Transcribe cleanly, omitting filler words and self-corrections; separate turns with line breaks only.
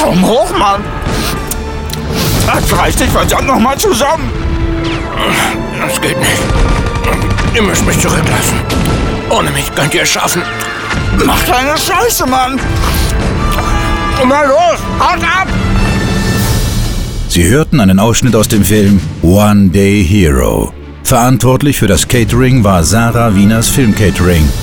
Komm hoch, Mann! Reiß dich verdammt nochmal zusammen!
Das geht nicht. Ihr müsst mich zurücklassen. Ohne mich könnt ihr es schaffen.
Mach keine Scheiße, Mann! Na los, haut ab!
Sie hörten einen Ausschnitt aus dem Film One Day Hero. Verantwortlich für das Catering war Sarah Wieners Film Catering.